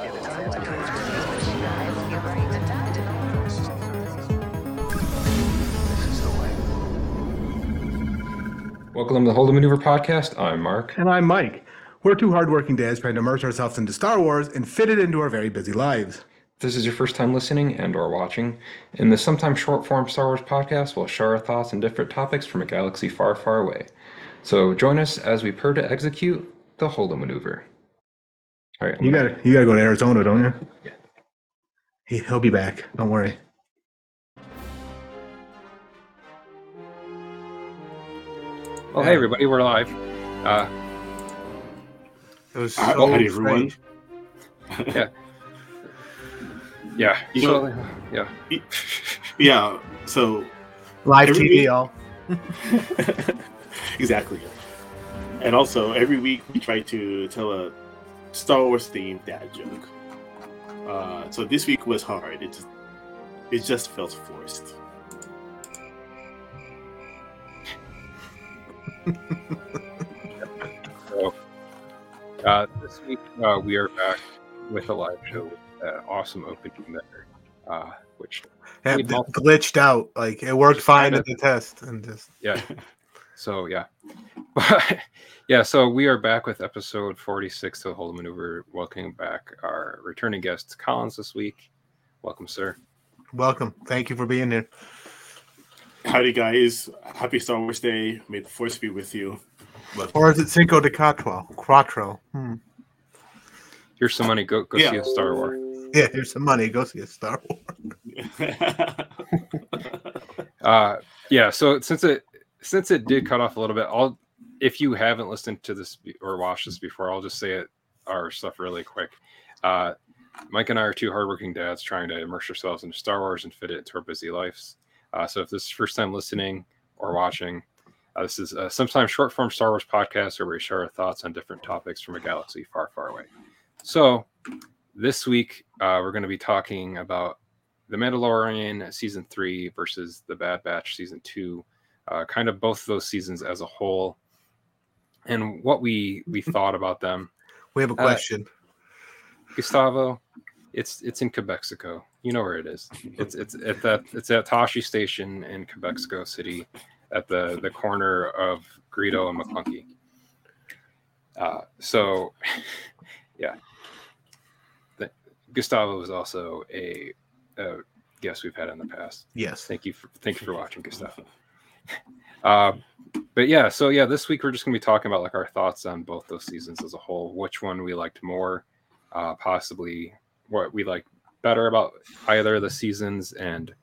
Welcome to the Hold the Maneuver podcast. I'm Mark. And I'm Mike. We're two hardworking dads trying to immerse ourselves into Star Wars and fit it into our very busy lives. If this is your first time listening and or watching, in this sometimes short-form Star Wars podcast, we'll share our thoughts on different topics from a galaxy far, far away. So join us as we prepare to execute the Hold the Maneuver. All right, you gotta go to Arizona, don't you? Yeah. He'll be back. Don't worry. Well, hey everybody, we're live. It was so hi everyone. Yeah. Yeah. So live every TV, week- y'all. Exactly. And also every week we try to tell a Star Wars themed dad joke. So this week was hard. It just felt forced. So, this week we are back with a live show with awesome opening there, which It glitched out. Like it worked fine at the test, and just So so we are back with episode 46 of Hold the Maneuver. Welcoming back our returning guest Collins this week. Welcome, sir. welcome. Thank you for being here. Howdy guys. Happy Star Wars Day. May the force be with you. Or is it Cinco de Quattro? Here's some money. Go see a Star Wars. Yeah, here's some money. Go see a Star Wars. So since it did cut off a little bit, if you haven't listened to this or watched this before, I'll just say our stuff really quick. Mike and I are two hardworking dads trying to immerse ourselves into Star Wars and fit it into our busy lives. So if this is your first time listening or watching, this is sometimes short form Star Wars podcast where we share our thoughts on different topics from a galaxy far, far away. So this week we're going to be talking about The Mandalorian season 3 versus The Bad Batch season 2, kind of both of those seasons as a whole, and what we thought about them. We have a question. Gustavo, it's in Quebexico. You know where it is. It's at Tashi Station in Quebexico City, at the corner of Greedo and McClunky. Gustavo is also a guest we've had in the past. Yes. Thank you for watching, Gustavo. This week we're just gonna be talking about like our thoughts on both those seasons as a whole, which one we liked more, possibly what we liked better about either of the seasons, and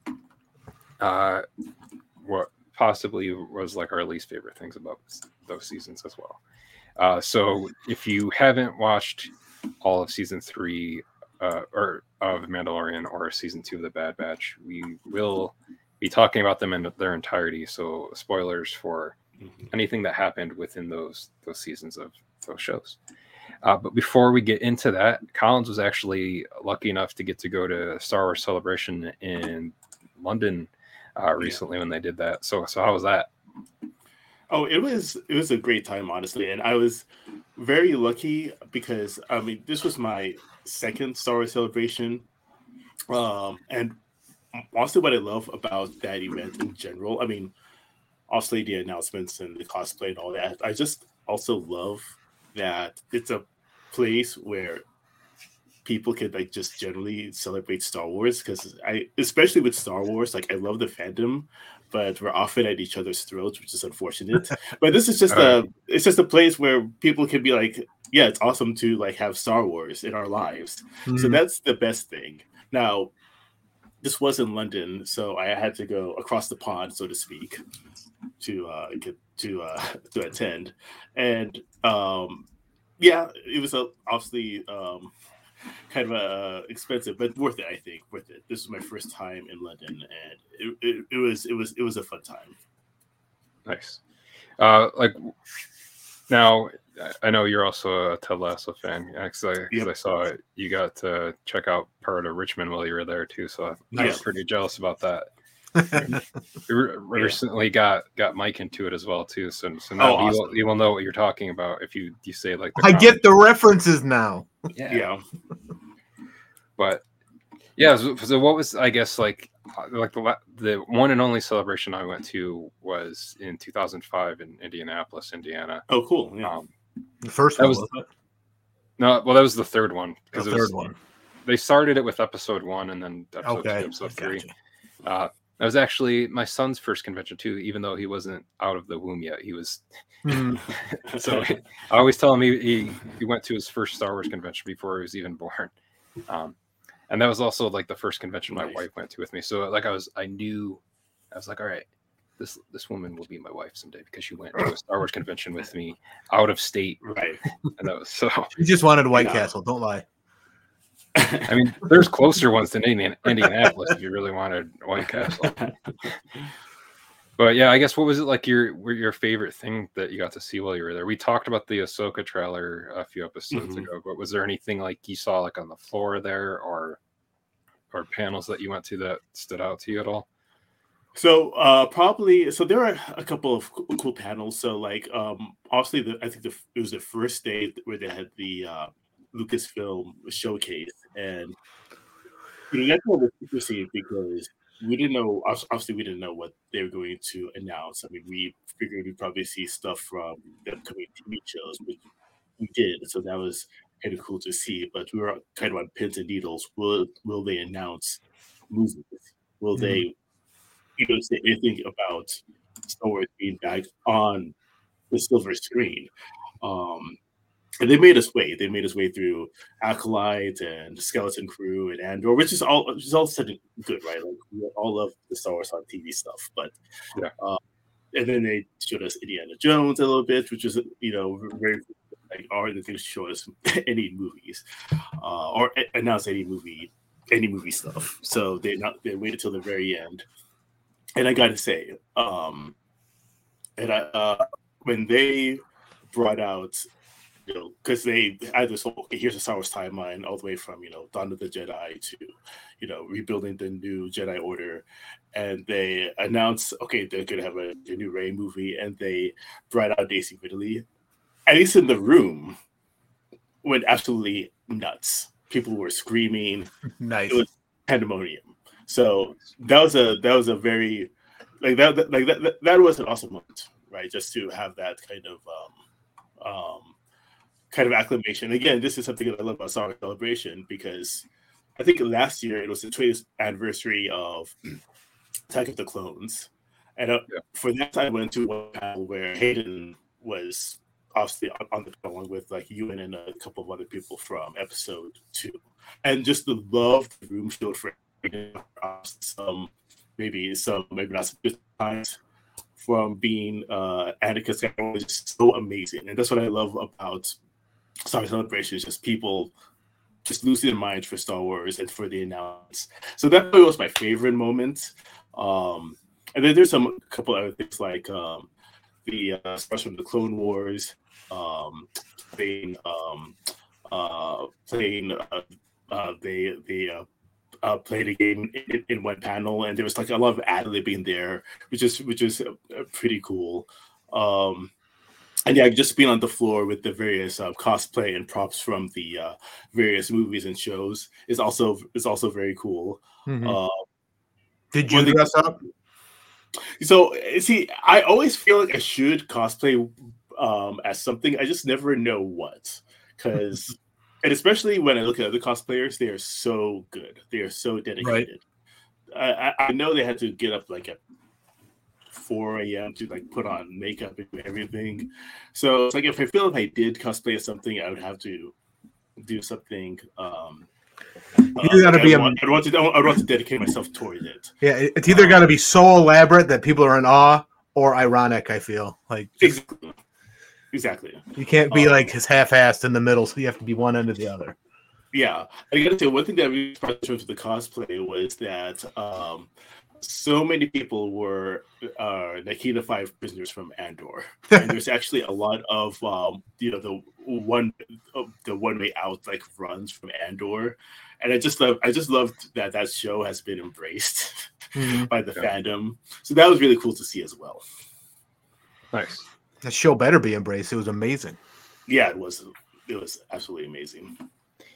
what possibly was like our least favorite things about those seasons as well. So if you haven't watched all of season 3 or of Mandalorian or season 2 of The Bad Batch, we will be talking about them in their entirety. So spoilers for anything that happened within those seasons of those shows. But before we get into that, Collins was actually lucky enough to get to go to Star Wars Celebration in London recently when they did that. So how was that? Oh, it was a great time, honestly, and I was very lucky because this was my second Star Wars Celebration, and honestly, what I love about that event in general, obviously the announcements and the cosplay and all that, I just also love that it's a place where people could like just generally celebrate Star Wars, because especially with Star Wars, like I love the fandom, but we're often at each other's throats, which is unfortunate. But this is just it's just a place where people can be like, yeah, it's awesome to like have Star Wars in our lives. Mm-hmm. So that's the best thing. Now, this was in London, so I had to go across the pond, so to speak, to attend. And it was obviously kind of expensive, but worth it. I think worth it. This was my first time in London, and it was a fun time. Nice. Now I know you're also a Ted Lasso fan, because I saw you got to check out part of Richmond while you were there too. So I was pretty jealous about that. We recently got Mike into it as well too. So now awesome. he will know what you're talking about if you say like. I get the references now. Yeah. But yeah, so what was, I guess, like the one and only celebration I went to was in 2005 in Indianapolis, Indiana. Oh, cool. Yeah. The first That one was- was it? No, well, that was the third one The because third one. they started it with episode 1 and then episode 2, Okay. episode 3. Gotcha. That was actually my son's first convention too, even though he wasn't out of the womb yet. He was. Mhm. So I always tell him he went to his first Star Wars convention before he was even born. And that was also like the first convention my Nice. wife went to with me. So like I was like, all right, this woman will be my wife someday because she went to a Star Wars convention with me out of state. Right. And that was so. You just wanted White Yeah. Castle. Don't lie. I mean, there's closer ones than Indianapolis if you really wanted White Castle. But yeah, I guess what was it like your favorite thing that you got to see while you were there? We talked about the Ahsoka trailer a few episodes Mhm. ago, but was there anything like you saw like on the floor there or panels that you went to that stood out to you at all? So there are a couple of cool panels. So like obviously I think it was the first day where they had the Lucasfilm showcase, and that's what was interesting because we didn't know. Obviously, we didn't know what they were going to announce. I mean, we figured we'd probably see stuff from the upcoming TV shows, which we did. So that was kind of cool to see. But we were kind of on pins and needles. Will they announce movies? Will they, say anything about Star Wars being back on the silver screen? And they made us wait. They made us wait through Acolyte and Skeleton Crew and Andor, which is all said good, right? Like we all love the Star Wars on TV stuff, but Yeah. And then they showed us Indiana Jones a little bit, which is very like are they going to show us any movies or announce any movie stuff? So they waited till the very end, and I got to say, when they brought out. Because they had this whole, okay, here's a Star Wars timeline all the way from, Dawn of the Jedi to, rebuilding the new Jedi Order. And they announced, okay, they're going to have a new Rey movie. And they brought out Daisy Ridley. At least in the room, went absolutely nuts. People were screaming. Nice. It was pandemonium. So that was a very, that was an awesome moment, right? Just to have that kind of acclamation. Again, this is something that I love about Star Wars Celebration because I think last year it was the 20th anniversary of Attack of the Clones, and for that I went to one panel where Hayden was obviously on the panel along with like Ewan and a couple of other people from Episode 2, and just the love the room showed for maybe not some good times from being Anakin Skywalker was just so amazing, and that's what I love about Star Wars Celebration is just people just losing their minds for Star Wars and for the announcement. So that probably was my favorite moment. And then there's a couple other things like the stuff from the Clone Wars, playing a game in one panel, and there was like a lot of ad-libbing there, which is pretty cool. And yeah, just being on the floor with the various cosplay and props from the various movies and shows is also very cool. Mhm. Did you dress up? So see, I always feel like I should cosplay as something. I just never know what, because and especially when I look at other cosplayers, they are so good. They are so dedicated. Right. I know they had to get up like at 4 a.m. to like put on makeup and everything. So it's like if I feel like I did cosplay as something, I would have to do something. You gotta be. I'd want to dedicate myself towards it. Yeah, it's either got to be so elaborate that people are in awe, or ironic. I feel like exactly. You can't be like his half-assed in the middle, so you have to be one end or the other. Yeah, I gotta say one thing that really surprised me with the cosplay was that so many people were Nikita 5 prisoners from Andor, and there's actually a lot of the one way out like runs from Andor, and I just loved that show has been embraced by the fandom. So that was really cool to see as well. Nice. The show better be embraced. It was amazing. Yeah, it was absolutely amazing.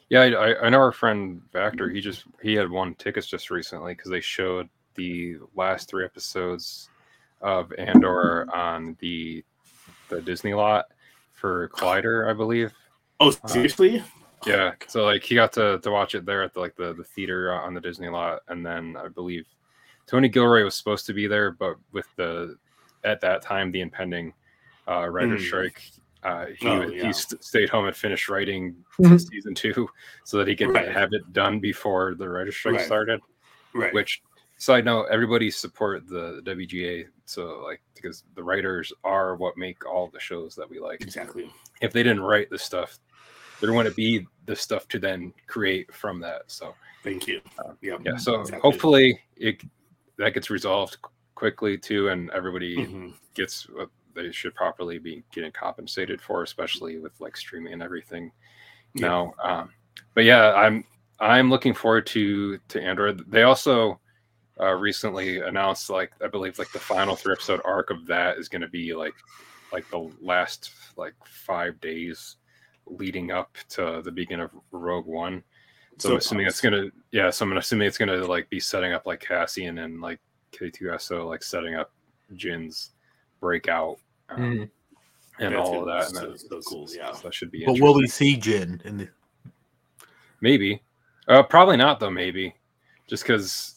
Yeah, I know our friend Vactor. He had won tickets just recently because they showed the last 3 episodes of Andor on the Disney lot for Collider, I believe. Oh, seriously? Yeah, so like he got to watch it there at the theater on the Disney lot, and then I believe Tony Gilroy was supposed to be there, but with at that time the impending writer's strike, he stayed home and finished writing season 2 so that he could have it done before the writer's strike started. Right. Which, side note, everybody support the WGA, so like because the writers are what make all the shows that we like. Exactly. If they didn't write the stuff, there wouldn't be the stuff to then create from that. So thank you. Yeah. So hopefully that gets resolved quickly too, and everybody gets what they should properly be getting compensated for, especially with like streaming and everything now. But yeah, I'm looking forward to Android. They also recently announced, like, I believe like the final 3-episode arc of that is going to be like the last like 5 days leading up to the beginning of Rogue One. So I'm assuming it's gonna, so I'm assuming it's gonna like be setting up like Cassian and like K2SO, like setting up Jin's breakout and all of that. And so cool. Yeah, so that should be. But will we see Jin in the? Maybe, probably not though. Maybe, just because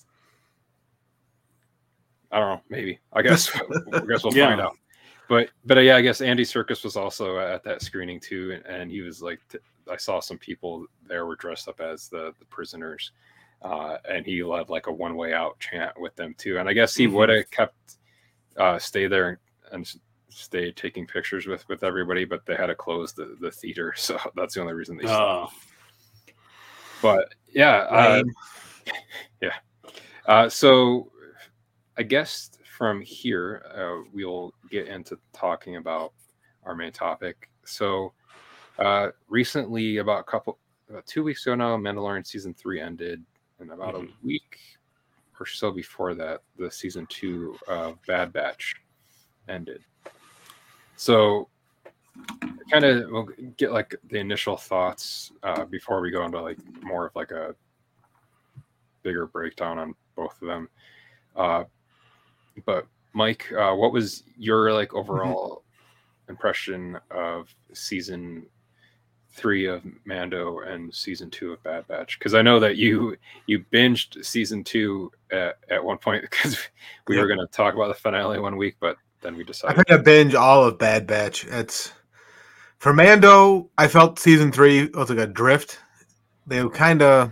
I don't know. Maybe I guess we'll find out. But yeah, I guess Andy Serkis was also at that screening too, and he was like, I saw some people there were dressed up as the prisoners, and he led like a one way out chant with them too. And I guess he would have kept stay there and stay taking pictures with everybody, but they had to close the theater, so that's the only reason they stopped. But yeah, so I guess from here we'll get into talking about our main topic. So recently, about 2 weeks ago now, Mandalorian season 3 ended, and about a week or so before that, the season 2 of Bad Batch ended. So kind of we'll get like the initial thoughts before we go into like more of like a bigger breakdown on both of them. But Mike, what was your like overall impression of season 3 of Mando and season 2 of Bad Batch? Because I know that you binged season 2 at one point because we were going to talk about the finale one week, but then we decided. I'm going to binge all of Bad Batch. It's for Mando. I felt season 3 was like a drift. They kind of.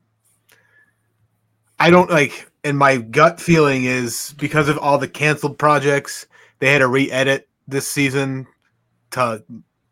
I don't like. And my gut feeling is because of all the canceled projects, they had to re-edit this season for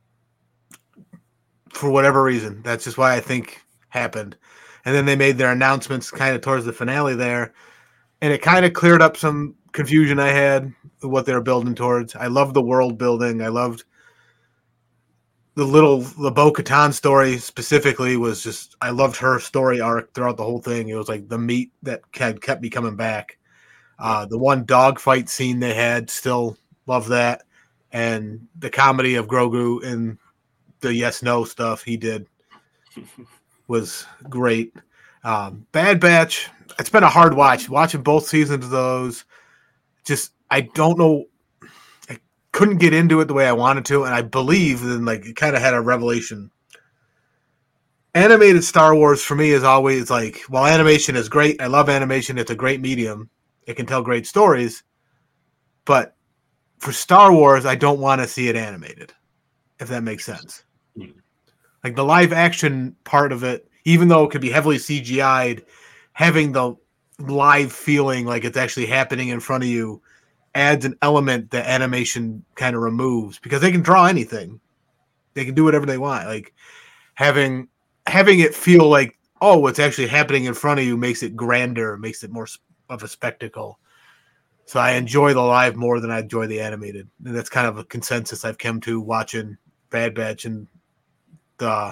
whatever reason. That's just why I think happened. And then they made their announcements kind of towards the finale there. And it kind of cleared up some confusion I had with what they were building towards. I loved the world building. I loved the Bo-Katan story specifically was just, I loved her story arc throughout the whole thing. It was like the meat that kept me coming back. The one dogfight scene they had, still love that. And the comedy of Grogu and the yes-no stuff he did was great. Bad Batch, it's been a hard watch. Watching both seasons of those, just, I don't know. Couldn't get into it the way I wanted to, and I believe then like it kind of had a revelation. Animated Star Wars for me is always like, while animation is great, I love animation. It's a great medium. It can tell great stories, but for Star Wars, I don't want to see it animated, if that makes sense. Like the live action part of it, even though it could be heavily CGI'd, having the live feeling like it's actually happening in front of you adds an element that animation kind of removes, because they can draw anything. They can do whatever they want. Like having it feel like, oh, what's actually happening in front of you makes it grander, makes it more of a spectacle. So I enjoy the live more than I enjoy the animated. And that's kind of a consensus I've come to watching Bad Batch, and the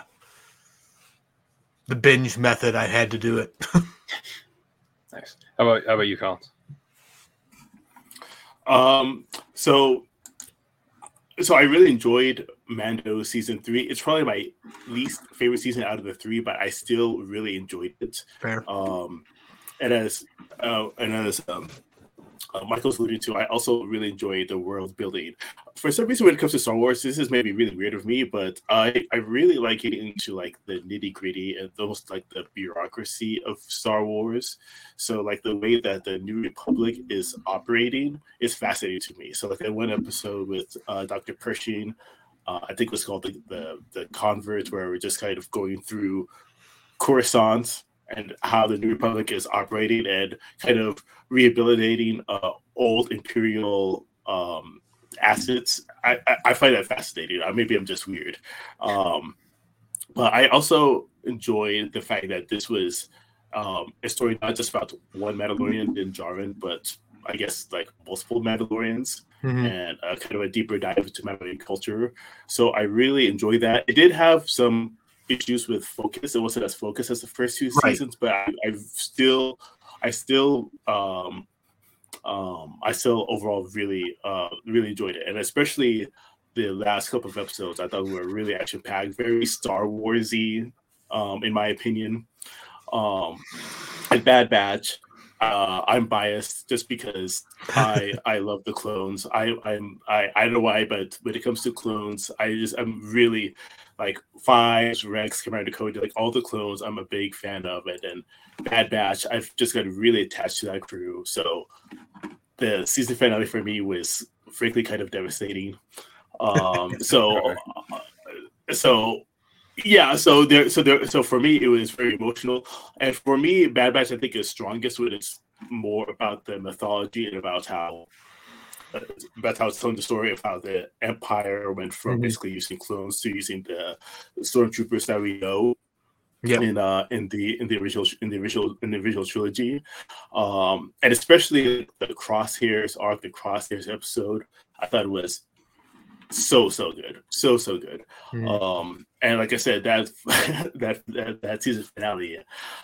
binge method I had to do it. Nice. How about you, Collins? So I really enjoyed Mando season 3. It's probably my least favorite season out of the 3, but I still really enjoyed it. Fair. And as Michael's alluded to, I also really enjoy the world building. For some reason, when it comes to Star Wars, this is maybe really weird of me, but I really like getting into like the nitty gritty and almost like the bureaucracy of Star Wars. So like the way that the New Republic is operating is fascinating to me. So like that one episode with Dr. Pershing, I think it was called the Convert, where we're just kind of going through Coruscant and how the New Republic is operating and kind of rehabilitating old Imperial assets. I find that fascinating. Maybe I'm just weird. But I also enjoyed the fact that this was a story not just about one Mandalorian, Din Djarin, but I guess like multiple Mandalorians. And kind of a deeper dive into Mandalorian culture. So I really enjoyed that. It did have some issues with focus. It wasn't as focused as the first two seasons, but I still overall really enjoyed it, and especially the last couple of episodes. I thought were really action packed, very Star Warsy, in my opinion. And Bad Batch. I'm biased just because I love the clones. I don't know why, but when it comes to clones, I'm really like Fives, Rex, Commander Cody, like all the clones. I'm a big fan of it, and Bad Batch. I've just got really attached to that crew. So the season finale for me was frankly kind of devastating. So for me, it was very emotional, and for me, Bad Batch I think is strongest when it's more about the mythology and about how it's telling the story of how the Empire went from basically using clones to using the stormtroopers that we know in the original trilogy, and especially the Crosshairs arc, the Crosshairs episode. I thought it was so good, so good. And like I said, that season finale.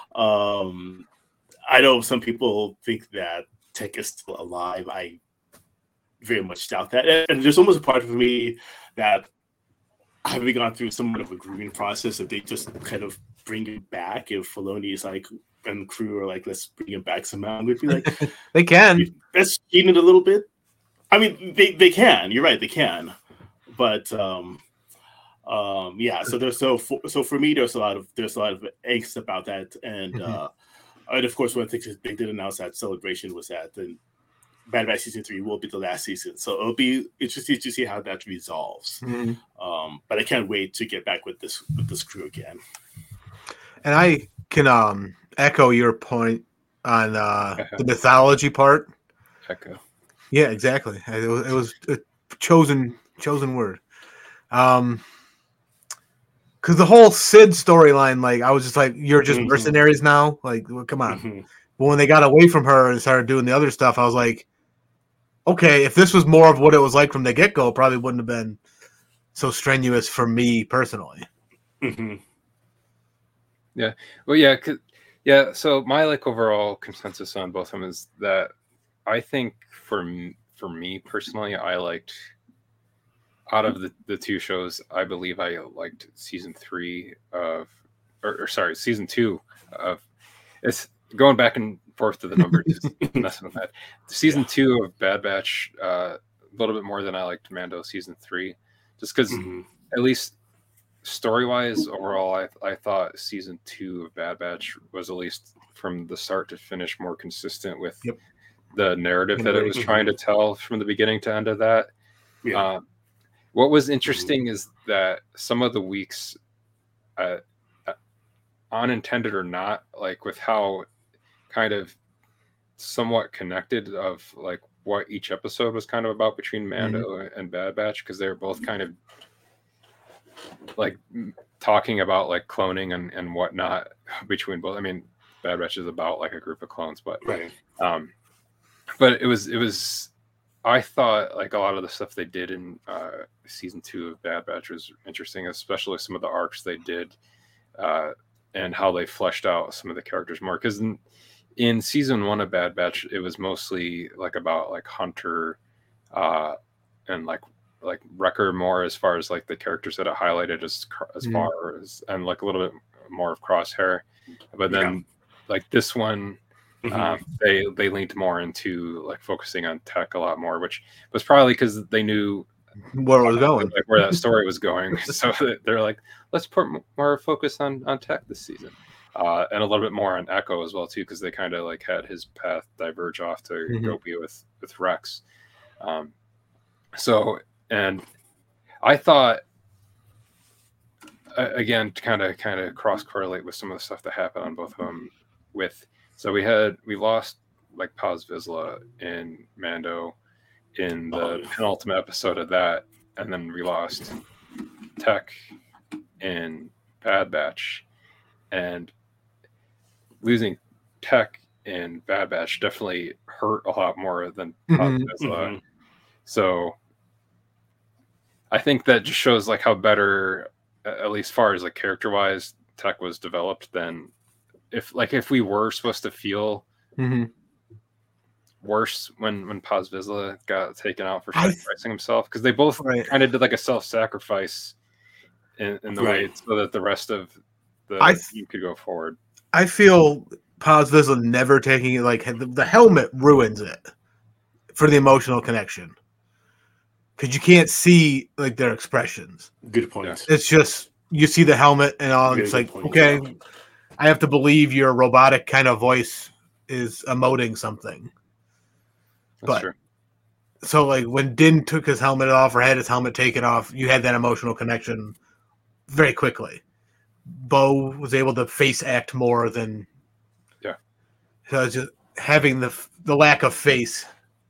I know some people think that Tech is still alive. I very much doubt that, and there's almost a part of me that having gone through somewhat of a grooming process, if they just kind of bring it back, if Filoni's like and the crew are like, let's bring it back somehow, we'd be like, they can. Let's cheat it a little bit. I mean, they can. You're right, they can. But yeah. So for me, there's a lot of angst about that, and of course, one of the things they did announce at Celebration was that the Bad Batch season 3 will be the last season. So it'll be interesting to see how that resolves. But I can't wait to get back with this crew again. And I can echo your point on the mythology part. Echo. Yeah, exactly. It was a chosen word. Because the whole Sid storyline, like I was just like, you're just mercenaries now. Like, well, come on. But when they got away from her and started doing the other stuff, I was like, okay, if this was more of what it was like from the get-go, it probably wouldn't have been so strenuous for me personally. Yeah. Well, yeah. Yeah. So my like overall consensus on both of them is that I think for me personally, I liked out of the two shows, I believe I liked season 3 of, or sorry, season 2 of. It's going back and forth to the numbers, just messing with that. Season 2 of Bad Batch, a little bit more than I liked Mando season 3, just because at least story-wise, overall, I thought season 2 of Bad Batch was at least from the start to finish more consistent with the narrative that it was trying to tell from the beginning to end of that. What was interesting is that some of the weeks, unintended or not, like with how kind of somewhat connected of like what each episode was kind of about between Mando and Bad Batch, because they were both kind of like talking about like cloning and whatnot between both. I mean, Bad Batch is about like a group of clones, but but it was I thought like a lot of the stuff they did in season 2 of Bad Batch was interesting, especially some of the arcs they did and how they fleshed out some of the characters more. Because in season 1 of Bad Batch, it was mostly like about like Hunter and like like Wrecker more as far as like the characters that it highlighted as far as, and like a little bit more of Crosshair, but then like this one they leaned more into like focusing on Tech a lot more, which was probably because they knew where it was going, like where that story was going. So they're like, let's put more focus on Tech this season, and a little bit more on Echo as well too, because they kind of like had his path diverge off to go be with Rex. So, and I thought, again, to kind of cross correlate with some of the stuff that happened on both of them. So we lost like Paz Vizsla in Mando in the penultimate episode of that, and then we lost Tech in Bad Batch, and losing Tech in Bad Batch definitely hurt a lot more than Paz Vizsla. So I think that just shows like how better, at least as far as like character wise, Tech was developed than if we were supposed to feel worse when Paz Vizsla got taken out for sacrificing himself, because they both kind of did like a self-sacrifice in the way so that the rest of the team could go forward. I feel Paz Vizsla never taking it, like the helmet ruins it for the emotional connection. Because you can't see like their expressions. Good point. Yeah. It's just you see the helmet and all. It's like, okay, I have to believe your robotic kind of voice is emoting something. That's true. So like when Din took his helmet off or had his helmet taken off, you had that emotional connection very quickly. Bo was able to face act more than So it's just having the lack of face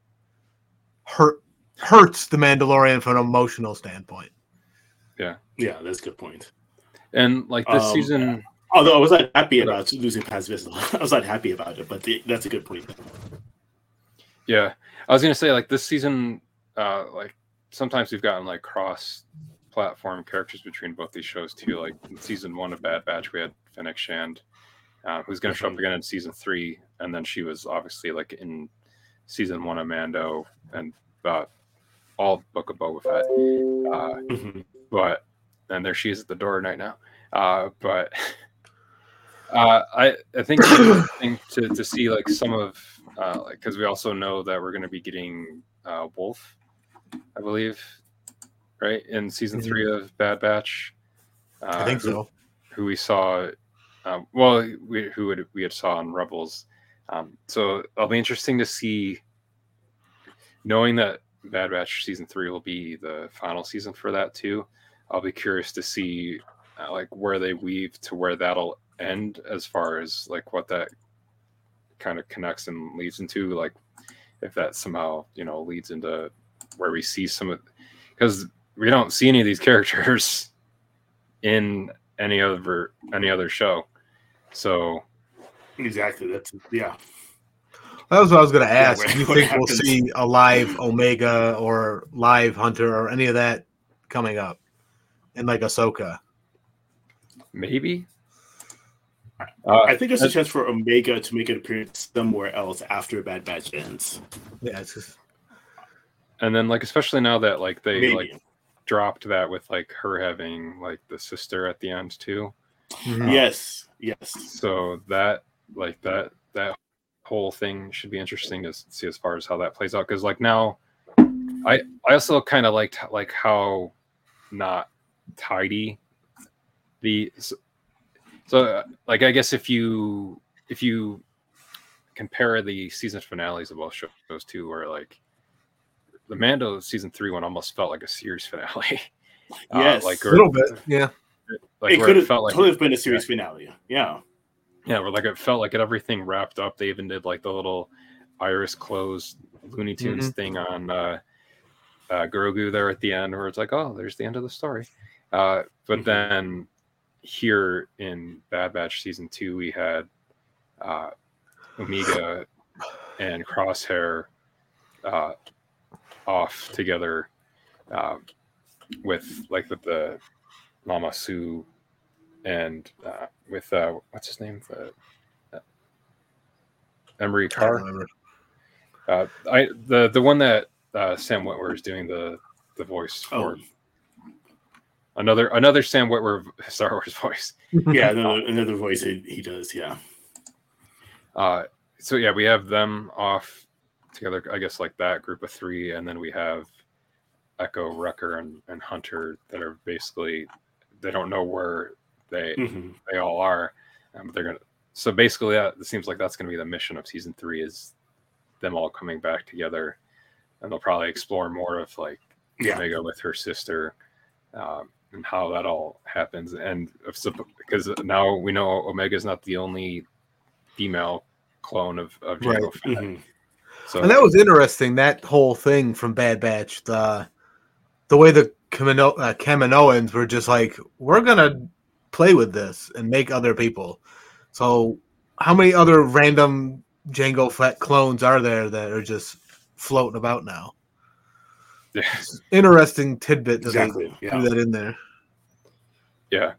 hurts the Mandalorian from an emotional standpoint. Yeah, that's a good point. And like this season, although I was not happy about losing Paz Vizsla, I was not happy about it, but that's a good point. Yeah, I was gonna say like this season, like sometimes we've gotten like cross-platform characters between both these shows too. Like in season 1 of Bad Batch, we had Fennec Shand, who's gonna show up again in season 3, and then she was obviously like in season 1 of Mando and all Book of Boba Fett. But and there she is at the door right now. But I think it's interesting to see like some of like, because we also know that we're going to be getting Wolf, I believe, right, in season 3 of Bad Batch. I think so. Who we saw, we had saw on Rebels. So it'll be interesting to see, knowing that Bad Batch season 3 will be the final season for that too. I'll be curious to see like where they weave to where that'll end, as far as like what that kind of connects and leads into, like if that somehow leads into where we see some of, because we don't see any of these characters in any other show. So exactly, that's that was what I was going to ask. Do you think we'll see a live Omega or live Hunter or any of that coming up in like Ahsoka? Maybe. I think there's a chance for Omega to make an appearance somewhere else after Bad Batch ends. Yeah, it's just... And then like especially now that like they like dropped that with like her having like the sister at the end too. Yes. So that like that whole thing should be interesting to see as far as how that plays out, because like now I also kind of liked like how not tidy so like I guess if you compare the season finales of both shows too, where like the Mando season 3 one almost felt like a series finale. Yes, like a little bit. Yeah, like it could have totally have been a series finale. Yeah, where like it felt like everything wrapped up. They even did like the little iris closed Looney Tunes thing on Grogu there at the end, where it's like, oh, there's the end of the story. But then here in Bad Batch season 2, we had Omega and Crosshair off together with the Mama Sue and with what's his name, Emery Carr. The one that Sam Witwer is doing the the voice Oh, for another Sam Witwer Star Wars voice. yeah, another voice he does. Yeah. So yeah, we have them off together, I guess, like that group of three, and then we have Echo, Wrecker, and Hunter that are basically, they don't know where they all are, but they're gonna. So basically, it seems like that's gonna be the mission of season 3, is them all coming back together, and they'll probably explore more of like Omega with her sister, and how that all happens, and because now we know Omega's not the only female clone of Jango Fett. So, and that was interesting. That whole thing from Bad Batch, the way the Kaminoans were just like, we're gonna play with this and make other people. So, how many other random Jango Fett clones are there that are just floating about now? yeah, Interesting tidbit that they Yeah. threw that in there. yeah.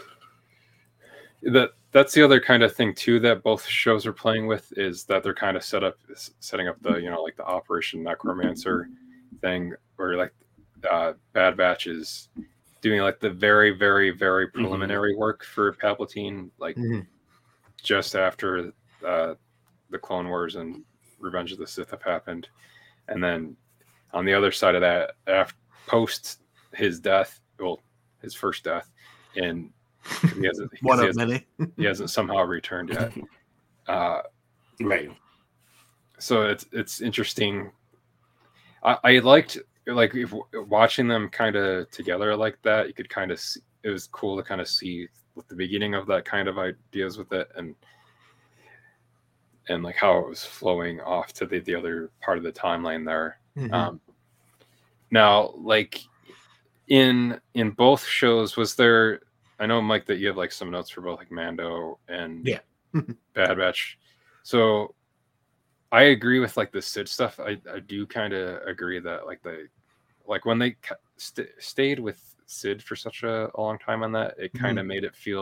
That's the other kind of thing too that both shows are playing with, is that they're kind of setting up the, like the Operation Necromancer thing, where like Bad Batch is doing like the very, very, very preliminary work for Palpatine, like just after the Clone Wars and Revenge of the Sith have happened, and then on the other side of that, post his death, well, his first death, and he hasn't somehow returned yet. Right. So it's interesting. I liked, like, if watching them kind of together like that, you could kind of see, it was cool to kind of see what the beginning of that kind of ideas with it, and like how it was flowing off to the other part of the timeline there. Now, like in both shows, was there, I know, Mike, that you have like some notes for both like Mando and Bad Batch. So I agree with like the Sid stuff. I do kind of agree that like when they stayed with Sid for such a long time on that, it kind of made it feel.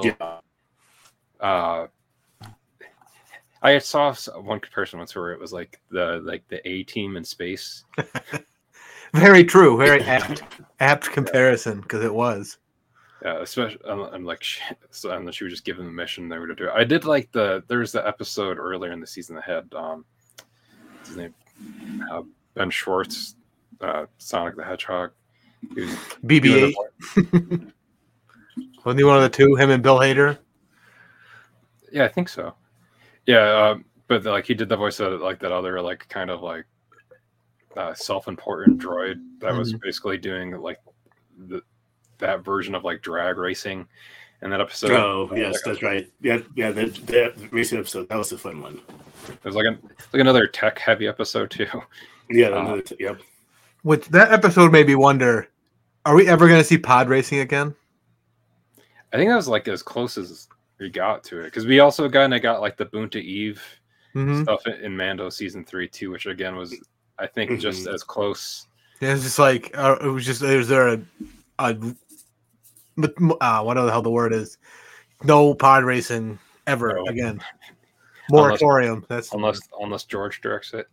I saw one comparison once where it was like the A team in space. Very true. Very apt comparison, because it was. Yeah, especially I'm like, so and she was just given the mission they were to do. I did like there's the episode earlier in the season that had what's his name, Ben Schwartz, Sonic the Hedgehog. He was BB-8. Wasn't he one of the two? Him and Bill Hader. Yeah, I think so. Yeah, but like he did the voice of like that other like kind of like self-important droid that was basically doing like that version of like drag racing in that episode. Oh, yes, that's right. Yeah, that racing episode, that was a fun one. It was like another tech-heavy episode too. Yeah, yep. Which that episode made me wonder: are we ever going to see pod racing again? I think that was like as close as we got to it, because we also got like the Boonta Eve stuff in Mando season 3 too, which again was, I think, just as close. Yeah, it's just like it was just, is there a whatever the hell the word is, no pod racing ever again. Moratorium. Unless George directs it,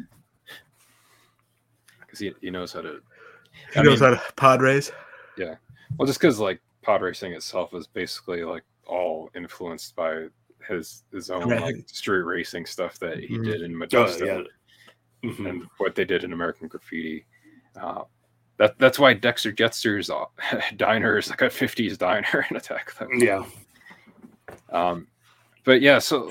because he knows how to. He knows how to pod race. Yeah, well, just because like pod racing itself is basically like all influenced by his own like street racing stuff that he did in Modesto, and what they did in American Graffiti. That's why Dexter Jettster's diner is like a 50s diner in Attack. Yeah. But yeah, so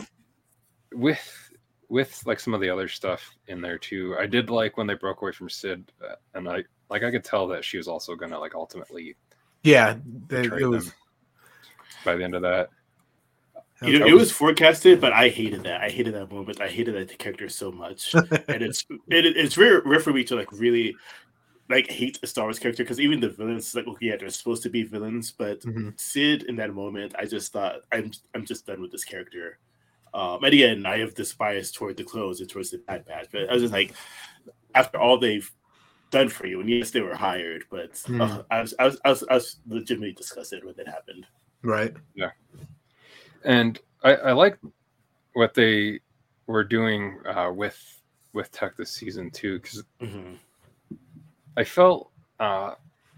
with like some of the other stuff in there too, I did like when they broke away from Sid, and I could tell that she was also gonna like ultimately it was them by the end of that. It was forecasted, but I hated that. I hated that moment. I hated that character so much, and it's rare for me to like really like hate a Star Wars character, because even the villains, like, okay, yeah, they're supposed to be villains, but Sid in that moment, I just thought I'm just done with this character. And again, I have this bias toward the clones and towards the Bad Batch, but I was just like, after all they've done for you, and yes, they were hired, but I was legitimately disgusted when that happened. Right. Yeah. And I like what they were doing with Tech this season too, because I felt I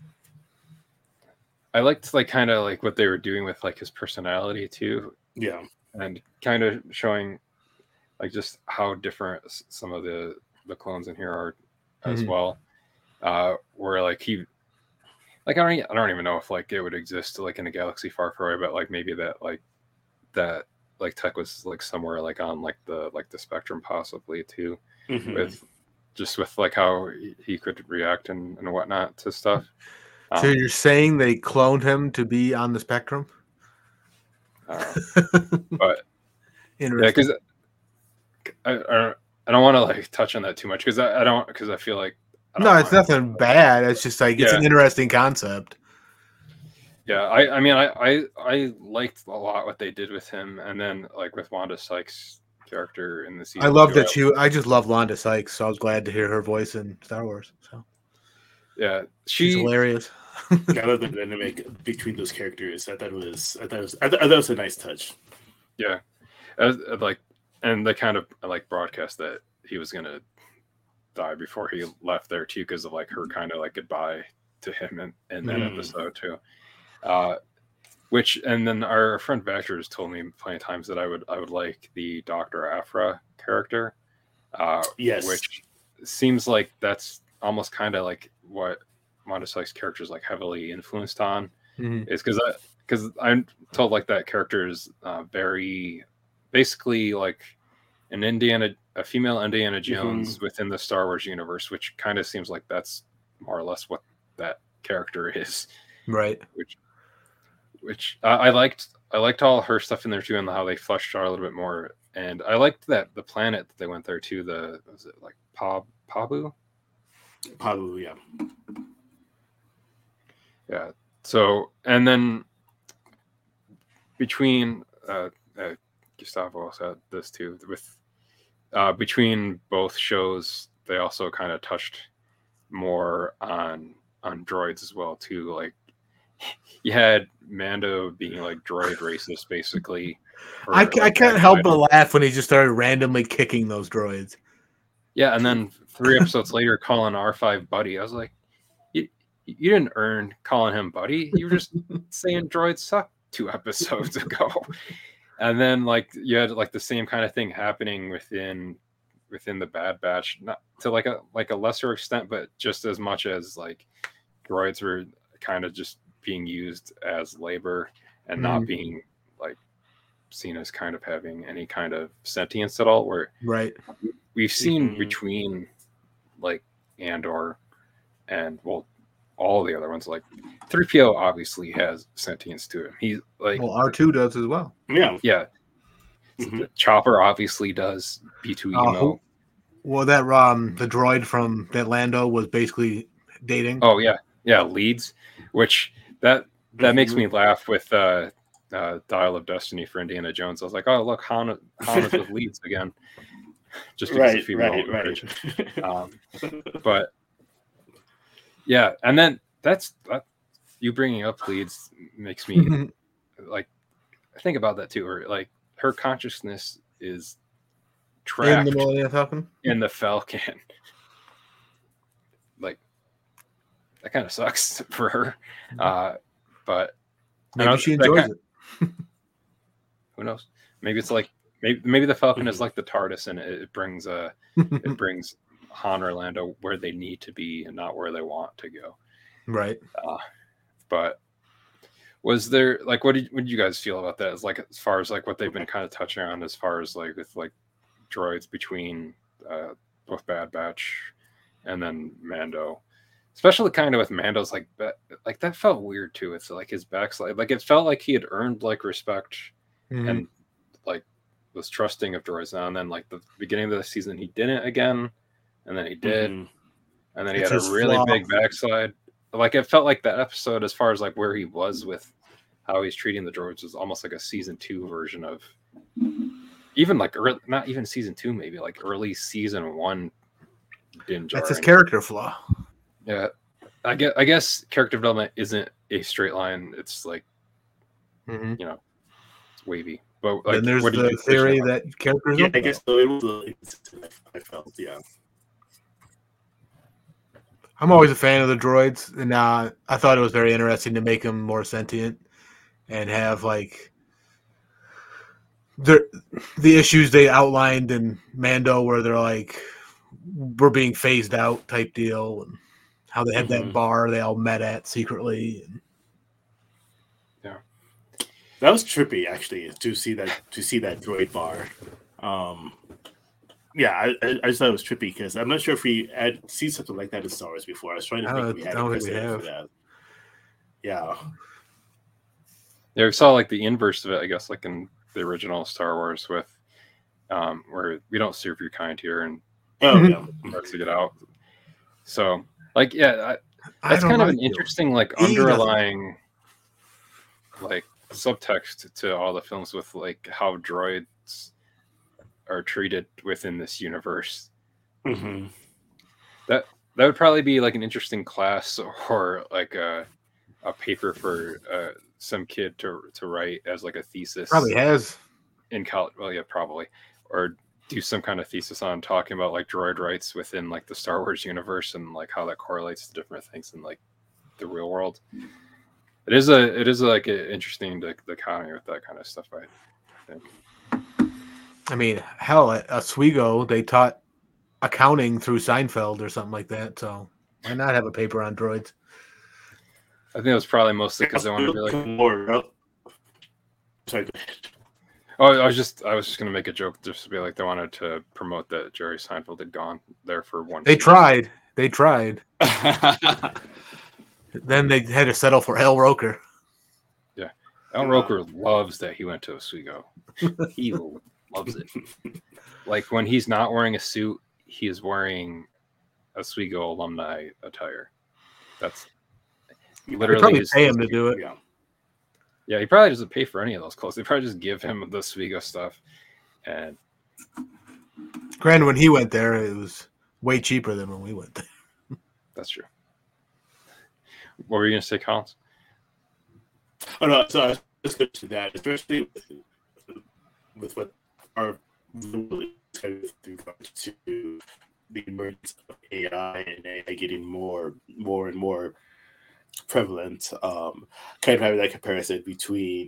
liked like kind of like what they were doing with like his personality too, Yeah. and kind of showing like just how different some of the clones in here are as well. Where like he, like I don't even know if like it would exist like in a galaxy far away, but like maybe that tech was like somewhere like on like the spectrum possibly too, with like how he could react and whatnot to stuff. So you're saying they cloned him to be on the spectrum? But yeah, Interesting. because I don't want to like touch on that too much because I feel like No, it's nothing bad. It's just like it's an interesting concept. Yeah, I mean I liked a lot what they did with him, and then like with Wanda Sykes' character in the season. I love that I just love Wanda Sykes, so I was glad to hear her voice in Star Wars. So yeah, she's hilarious. I love the dynamic between those characters. I thought it was a nice touch. Yeah, like, and they kind of like broadcast that he was gonna die before he left there too, because of like her kind of like goodbye to him in that episode too. Which, and then our friend Baxter has told me plenty of times that I would like the Dr. Aphra character. Yes. Which seems like that's almost kind of like what Wanda Sykes' character is like heavily influenced on. Is because I'm told like that character is very basically like a female Indiana Jones within the Star Wars universe, which kind of seems like that's more or less what that character is. Right. Which I liked all her stuff in there too, and how they fleshed out a little bit more. And I liked that the planet that they went there to, was it like Pabu? Pabu, yeah. Yeah. So, and then between Gustavo said this too, with between both shows, they also kind of touched more on droids as well too. Like you had Mando being like droid racist, basically. I can't help but laugh when he just started randomly kicking those droids. Yeah, and then 3 episodes later, calling R5 buddy. I was like, you didn't earn calling him buddy. You were just saying droids suck 2 episodes ago. And then like you had like the same kind of thing happening within the Bad Batch, not to like a lesser extent, but just as much as like droids were kind of just being used as labor and not being like seen as kind of having any kind of sentience at all. Where we've seen between like Andor and all the other ones, like 3PO obviously has sentience to him. He's like R2 does as well. Yeah. Chopper obviously does. B2EMO. Well, that the droid from that Lando was basically dating. Oh yeah, Leeds, which that makes me laugh with Dial of Destiny for Indiana Jones. I was like, oh look, Han is with Leeds again, just because of female but yeah, and then that's you bringing up Leeds makes me like think about that too, or like her consciousness is trapped in the Falcon. Like that kind of sucks for her, but maybe she enjoys it. Who knows? Maybe it's like maybe the Falcon is like the TARDIS, and it brings it brings Han or Lando where they need to be and not where they want to go. Right. But was there like what did you guys feel about that? As far as like what they've been kind of touching on as far as like with like droids between both Bad Batch and then Mando, especially kind of with Mando's like that felt weird too. It's like his backslide, like it felt like he had earned like respect and like was trusting of droids now, and then like the beginning of the season he didn't again, and then he did, and then he had a really big backslide. Like it felt like that episode, as far as like where he was with how he's treating the droids, was almost like a season 2 version of even like not even season 2, maybe like early season 1 Din Djarin. That's his character flaw. Yeah, I guess character development isn't a straight line. It's like you know, it's wavy. But like, then there's the theory that characters. Yeah, I guess so. It was I felt, yeah. I'm always a fan of the droids, and I thought it was very interesting to make them more sentient and have like the issues they outlined in Mando, where they're like we're being phased out type deal, and how they had that bar they all met at secretly. And that was trippy actually to see that droid bar. Yeah, I just thought it was trippy because I'm not sure if we had seen something like that in Star Wars before. I was trying to think if we had a precedent for that. Yeah. Yeah, we saw like the inverse of it, I guess, like in the original Star Wars with where we don't serve your kind here and starts to get out. So like that's kind of an interesting like underlying like subtext to all the films with like how droids are treated within this universe. Mm-hmm. That would probably be like an interesting class or like a paper for some kid to write as like a thesis. Probably has in college. Well, yeah, probably, or do some kind of thesis on talking about like droid rights within like the Star Wars universe and like how that correlates to different things in like the real world. It is like interesting dichotomy with that kind of stuff, I think. I mean, hell, at Oswego, they taught accounting through Seinfeld or something like that. So why not have a paper on droids? I think it was probably mostly because they wanted to be like more. Sorry. Oh, I was just going to make a joke just to be like they wanted to promote that Jerry Seinfeld had gone there for one. They tried. Then they had to settle for Al Roker. Yeah, Al Roker loves that he went to Oswego. He loves it. Like when he's not wearing a suit, he is wearing Oswego alumni attire. That's literally probably pay him to do it. Yeah, he probably doesn't pay for any of those clothes. They probably just give him the Oswego stuff. And granted, when he went there, it was way cheaper than when we went there. That's true. What were you going to say, Collins? Oh no, so I was just going to that, especially with what our kind of to the emergence of AI and AI getting more and more prevalent. Kind of having that comparison between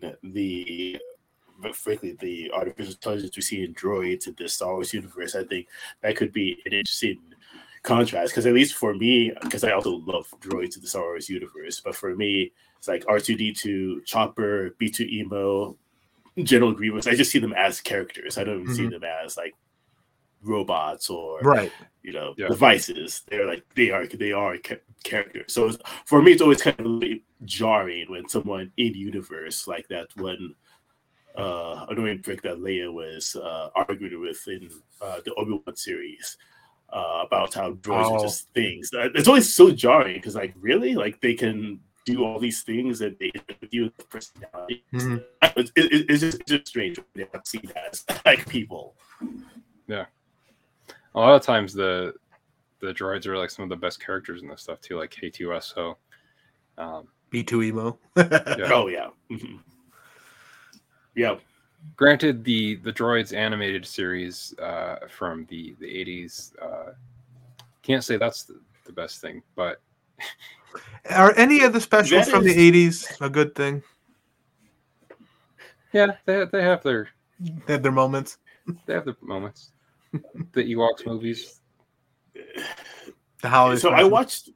frankly the artificial intelligence we see in droids in the Star Wars universe. I think that could be an interesting contrast, because at least for me, because I also love droids in the Star Wars universe, but for me it's like R2D2, Chopper, B2 Emo, General Grievous. I just see them as characters. I don't even see them as like robots or devices. They're like they are characters. So for me, it's always kind of really jarring when someone in universe like that, when annoying prick that Leia was arguing with in the Obi-Wan series about how droids are just things. It's always so jarring because like really, like they can do all these things and they deal with personality. It's just strange when they don't see that as like people. Yeah, a lot of times the droids are like some of the best characters in this stuff too, like K2SO, B2 Emo. Yeah. Oh yeah, yeah. Granted, the droids animated series from the 80s, can't say that's the best thing, but are any of the specials from the 80s a good thing? Yeah, they have their moments. They have their moments. The Ewoks movies. The holiday. So I watched.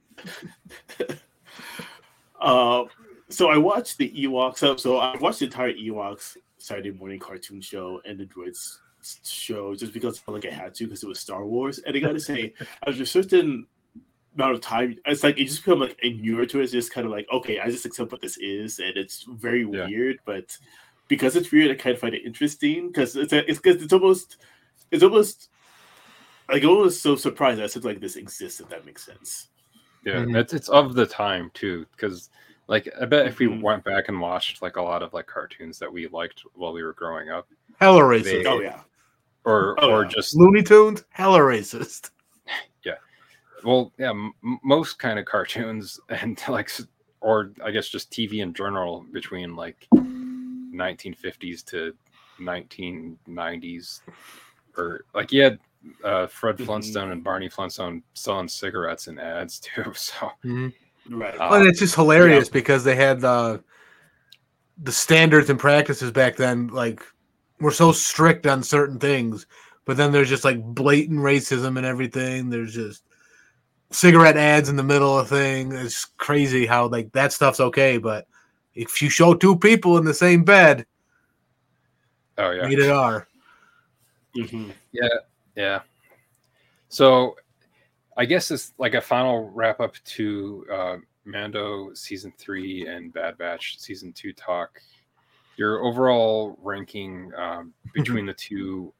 So I watched the Ewoks. So I watched the entire Ewoks Saturday morning cartoon show and the Droids show just because I felt like I had to, because it was Star Wars. And I got to say, after a certain amount of time, it's like it just become like inured to it. It's just kind of like, okay, I just accept what this is, and it's very weird, but because it's weird, I kind of find it interesting because it's almost like I was so surprised that something like this exists, if that makes sense. Yeah, it's of the time too, because like I bet if we went back and watched like a lot of like cartoons that we liked while we were growing up, hella racist. Or just Looney Tunes, hella racist. Yeah, well, yeah, most kind of cartoons and like, or I guess just TV in general between like 1950s to 1990s, or like you had Fred Flintstone and Barney Flintstone selling cigarettes in ads too. So, Right. But it's just hilarious because they had the standards and practices back then, like, were so strict on certain things, but then there's just like blatant racism and everything. There's just cigarette ads in the middle of thing. It's crazy how like that stuff's okay, but if you show two people in the same bed, oh yeah, rated R. Mm-hmm. yeah. So, I guess it's like a final wrap up to Mando season 3 and Bad Batch season 2 talk. Your overall ranking between the two,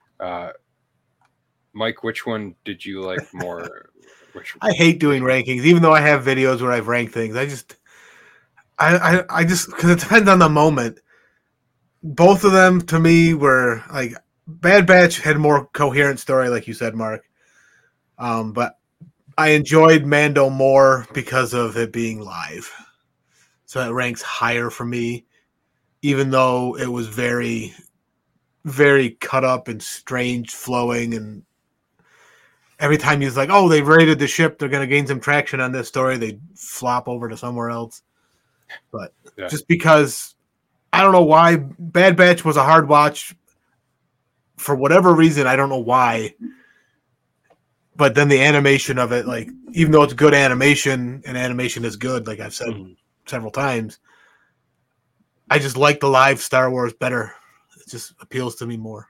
Mike, which one did you like more? I hate doing rankings, even though I have videos where I've ranked things. I just because it depends on the moment. Both of them to me were like Bad Batch had a more coherent story, like you said, Mark. But I enjoyed Mando more because of it being live, so it ranks higher for me. Even though it was very, very cut up and strange flowing, and every time he's like, "Oh, they've raided the ship. They're going to gain some traction on this story," they flop over to somewhere else. But just because I don't know why Bad Batch was a hard watch for whatever reason, I don't know why. But then the animation of it, like, even though it's good animation and animation is good, like I've said several times, I just like the live Star Wars better. It just appeals to me more.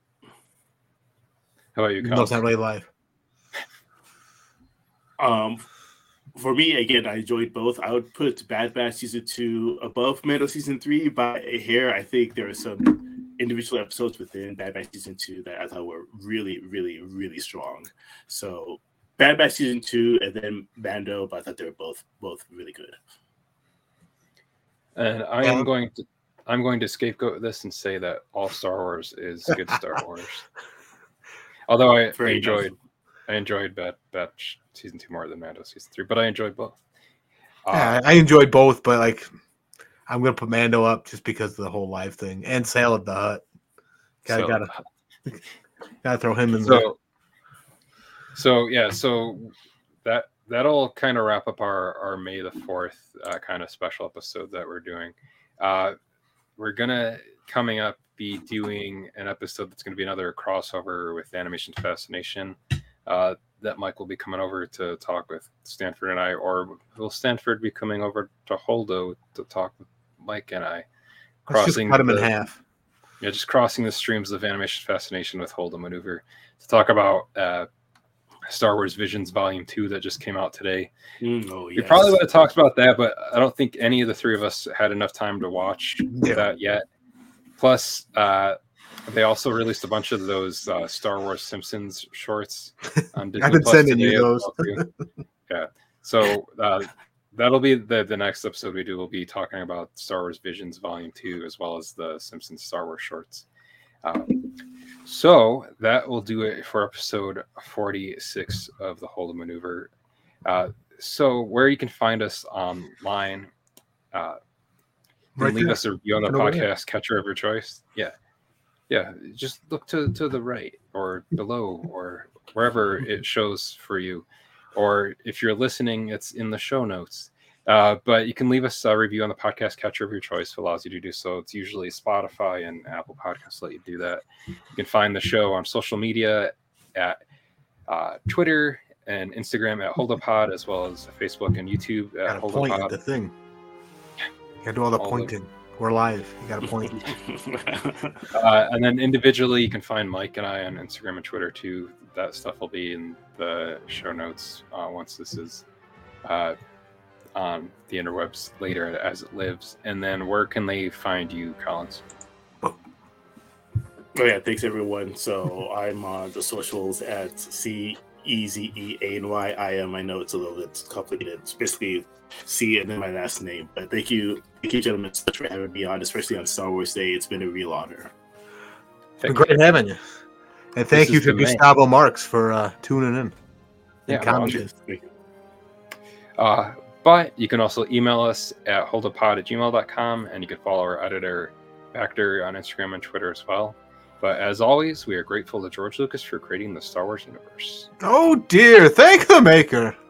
How about you, No, it's not really live. For me, again, I enjoyed both. I would put Bad Batch season 2 above Mando season 3 by a hair. I think there are some individual episodes within Bad Batch season 2 that I thought were really, really, really strong. So Bad Batch season 2 and then Mando, but I thought they were both really good. And I'm going to scapegoat this and say that all Star Wars is good Star Wars. Although I enjoyed Bad Batch season 2 more than Mando season 3, but I enjoyed both. Yeah, I enjoyed both, but like I'm gonna put Mando up just because of the whole live thing and Salad the Hutt. Gotta throw him in there. So that'll kind of wrap up our May the 4th kind of special episode that we're doing. We're gonna coming up be doing an episode that's going to be another crossover with Animation Fascination. That Mike will be coming over to talk with Stanford and I, or will Stanford be coming over to Holdo to talk with Mike and I? Let's just cut him in half. Yeah, just crossing the streams of Animation Fascination with Holdo Maneuver to talk about Star Wars Visions Volume 2 that just came out today. We probably would have talked about that, but I don't think any of the three of us had enough time to watch that yet. Plus, they also released a bunch of those Star Wars Simpsons shorts on Disney I've been Plus sending you those. Yeah. So that'll be the next episode we do. We'll be talking about Star Wars Visions Volume 2 as well as the Simpsons Star Wars shorts. So that will do it for episode 46 of the Holdo Maneuver. So where you can find us online, leave us a review on the podcast catcher of your choice. Yeah, just look to the right or below or wherever it shows for you. Or if you're listening, it's in the show notes. But you can leave us a review on the podcast catcher of your choice. It allows you to do so. It's usually Spotify and Apple Podcasts let you do that. You can find the show on social media at Twitter and Instagram at HoldoPod, as well as Facebook and YouTube at HoldoPod. Point at the thing. You gotta do all the pointing. We're live. You gotta point. And then individually, you can find Mike and I on Instagram and Twitter too. That stuff will be in the show notes once this is on the interwebs later as it lives. And then where can they find you, Collins? Oh yeah, thanks everyone. So I'm on the socials at CEZEANY. I know it's a little bit complicated. It's basically C and then my last name. But thank you gentlemen so much for having me on, especially on Star Wars Day. It's been a real honor. It's been great having you. And thank you to Gustavo Marks for tuning in. But you can also email us at holdapod@gmail.com, and you can follow our editor Factor on Instagram and Twitter as well. But as always, we are grateful to George Lucas for creating the Star Wars universe. Oh dear, thank the maker.